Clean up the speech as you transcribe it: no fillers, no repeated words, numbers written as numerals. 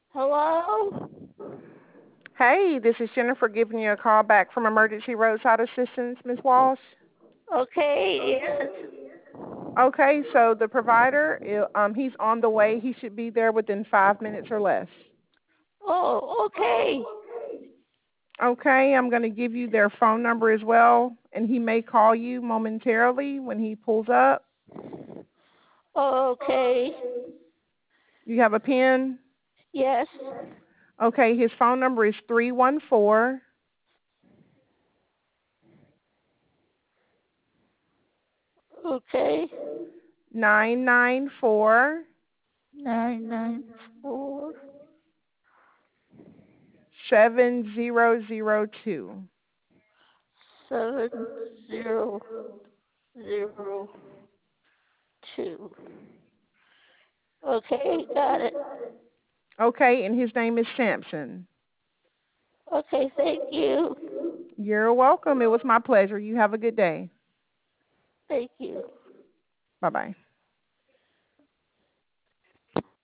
Hello? Hey, this is Jennifer giving you a call back from Emergency Roadside Assistance, Ms. Walsh. Okay, yes. Okay, so the provider, he's on the way. He should be there within 5 minutes or less. Oh, okay. Okay, I'm going to give you their phone number as well, and he may call you momentarily when he pulls up. Okay. You have a pen? Yes. Okay, his phone number is 314 Okay. 994 994 7002. 7002. Okay, got it. Okay, and his name is Sampson. Okay, thank you. You're welcome. It was my pleasure. You have a good day. Thank you. Bye-bye.